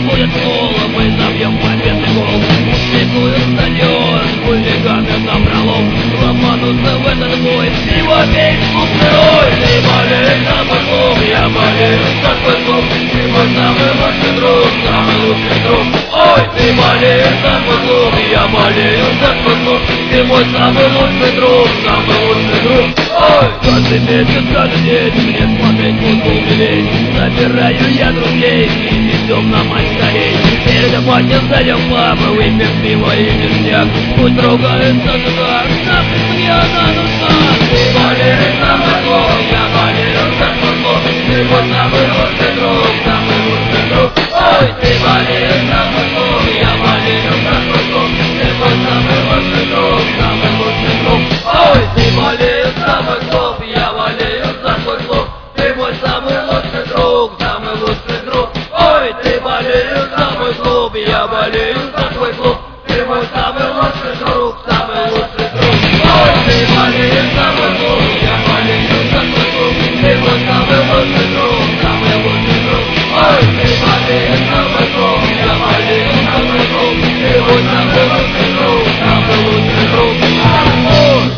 будет фол, мы забьем победный гол. Публикует стадион, хулиганы напролом, ломанутся в этот бой всего весь клубный рой. Ты болеешь за мой клуб, я болею за твой клуб, ты мой самый лучший друг, самый лучший друг. Ой, ты болеешь за мой клуб, я болею за твой клуб, ты мой самый лучший друг, самый лучший друг. Ой, каждый месяц, каждый день мне смотреть футбол милей. Собираю я друзей и идем на матч скорей. Перед матчем зайдем в паб, выпьем пиво и ништяк. Пусть ругаются туда, нахуй мне она нужна. Ты болеешь за мой клуб, я болею за твой клуб, ты мой самый лучший друг, самый лучший друг. Ой, ты болеешь за мой клуб, я болею за твой клуб, ты мой самый лучший друг, самый лучший друг. Ой, ты болеешь за мой клуб, я болею за твой клуб, ты мой самый лучший друг, самый лучший друг. Ой, ты болеешь за мой клуб, я болею за твой клуб, ты мой самый лучший друг, самый лучший друг. Ой, ты болеешь за мой клуб, я болею за твой клуб, ты мой самый лучший друг, самый лучший друг. Ой, ты болеешь за мой клуб, я болею за твой клуб, ты мой самый лучший друг, самый лучший друг. Ой.